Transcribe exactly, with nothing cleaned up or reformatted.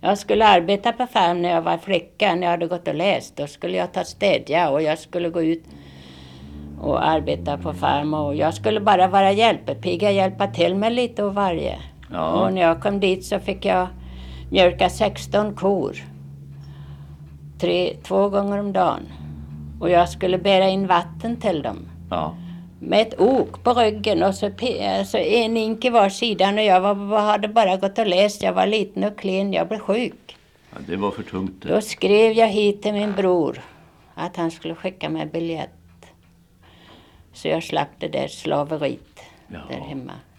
Jag skulle arbeta på farm när jag var flicka, när jag hade gått och läst. Då skulle jag ta städja och jag skulle gå ut och arbeta på farm. Och jag skulle bara vara hjälpepiga, hjälpa till med lite och varje. Ja. Och när jag kom dit så fick jag mjölka sexton kor. Tre, två gånger om dagen. Och jag skulle bära in vatten till dem. Ja. Med ett ok på ryggen och så, så en ink i var sidan. Och jag var, hade bara gått och läst. Jag var liten och klen. Jag blev sjuk. Ja, det var för tungt. Då skrev jag hit till min bror att han skulle skicka mig biljett. Så jag slapp det där slaveriet Ja. där hemma.